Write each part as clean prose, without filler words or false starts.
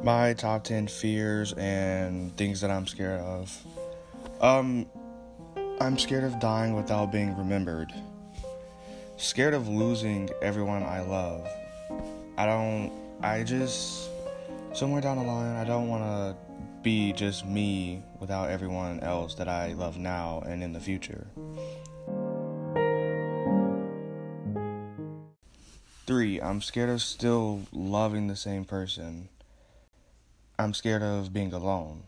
My top 10 fears and things that I'm scared of. Um, I'm scared of dying without being remembered. Scared of losing everyone I love. I just, somewhere down the line, I don't want to be just me without everyone else that I love now and in the future. 3, I'm scared of still loving the same person. I'm scared of being alone.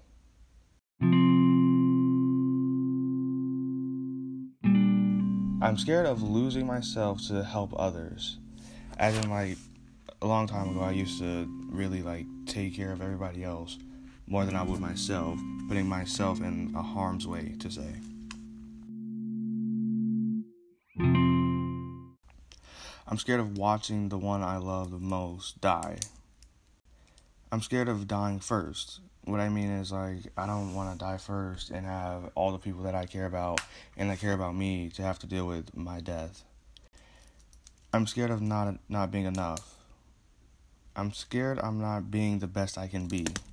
I'm scared of losing myself to help others. As in, like, a long time ago, I used to really, take care of everybody else more than I would myself, putting myself in a harm's way, to say. I'm scared of watching the one I love the most die. I'm scared of dying first. What I mean is, I don't want to die first and have all the people that I care about and that care about me to have to deal with my death. I'm scared of not being enough. I'm scared I'm not being the best I can be.